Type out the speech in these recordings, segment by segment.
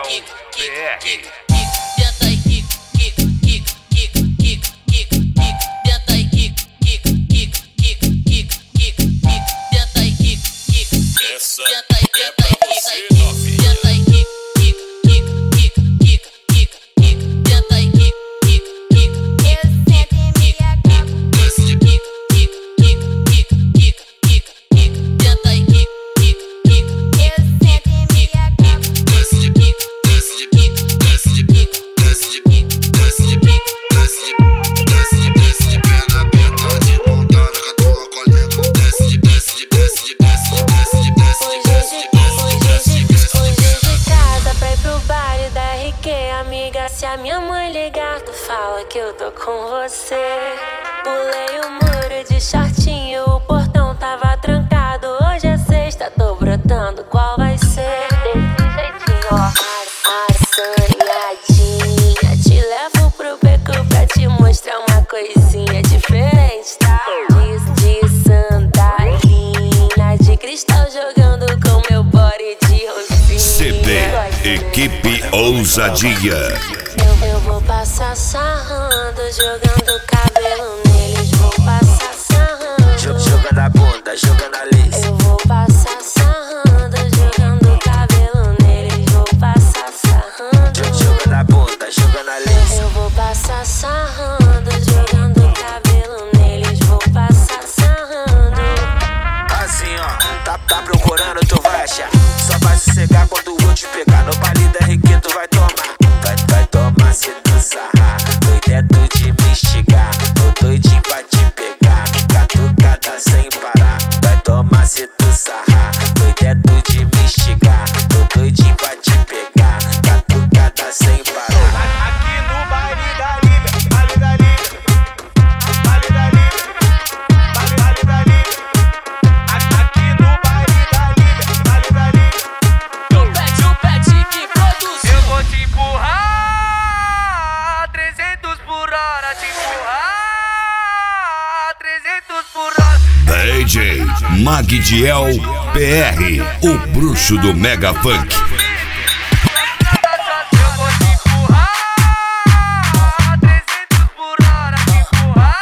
BR. Se a minha mãe ligar, tu fala que eu tô com você. Pulei o muro de shortinho, o portão tava trancado. Hoje é sexta, tô brotando, qual vai ser? Desse jeitinho, ó, assanhadinha. Te levo pro beco pra te mostrar uma coisinha diferente, tá? De sandalinha, de cristal jogando com meu body de rosinha. CD Equipe Ousadia. Eu vou passar sarrando, jogando cabelo neles. Vou passar sarrando, jogando a bunda, jogando a lice. Eu vou passar sarrando, jogando cabelo neles. Vou passar sarrando, jogando a bunda, jogando a lice. Eu vou passar sarrando, jogando cabelo neles. Vou passar sarrando. Assim ó, tá procurando, tu vai achar. Só vai sossegar quando eu te pegar. No baile da RQ tu vai tomar. Vai tomar se tu sarrar. Doido de me instigar. Tô doidinho pra te pegar. Catucada sem parar. Vai tomar se tu sarrar. Doido de me instigar. Tô doidinho pra te pegar. Catucada sem parar. Aqui no baile da Líbia, baile da Líbia, baile da Líbia, baile da Líbia. Aqui no baile da Líbia, baile da Líbia. O pet que produziu. Eu vou te empurrar 300 por hora, te empurrar 300 por hora. DJ Magdiel PR, o bruxo do Mega Funk. Eu vou te empurrar 300 por hora, te empurrar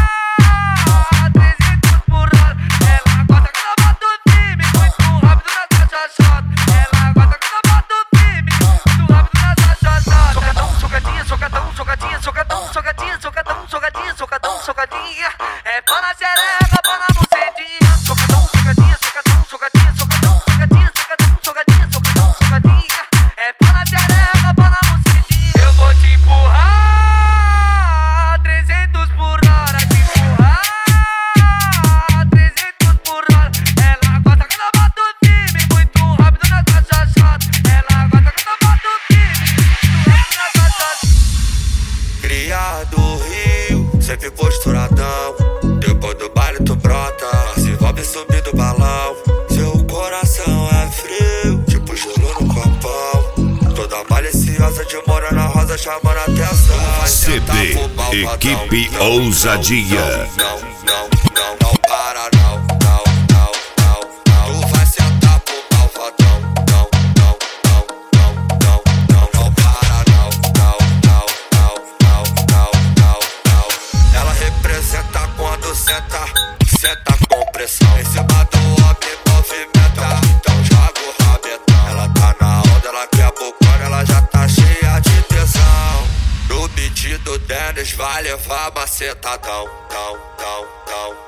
300 por hora. Ela gosta que eu boto firme, muito rápido na chachota. Ela gosta que eu boto firme, muito rápido na chachota. Socadinha, socadão, socadinha, socadão, socadinha, socadão, socadinha, socadão, socadinha. É pau na xereca, pau na bucetinha. Socadão, socadinha, socadão, socadinha, socadão, socadinha, socadão, socadinha, socadão, socadinha. É pau na xereca, pau na bucetinha. Eu vou te empurrar 300 por hora, te empurrar 300 por hora. Ela gosta que eu boto firme, muito rápido na chachota. Ela gosta que eu boto firme, muito rápido na chachota. Criado Rio, sempre posturadão. Depois do baile tu brota, se envolve subir do balão. Seu coração é frio, tipo gelo no copão. Toda maliciosa de Morena Rosa chamando a atenção. CD Equipe Ousadia. Não para não. Tu vai sentar pro malvadão. Não para não. Ela representa quando senta com pressão. Em cima do homem movimenta, então joga o rabetão. Ela tá na onda, ela quer bocona, ela já tá cheia de tesão. No beat do Dennis vai levar macetadão.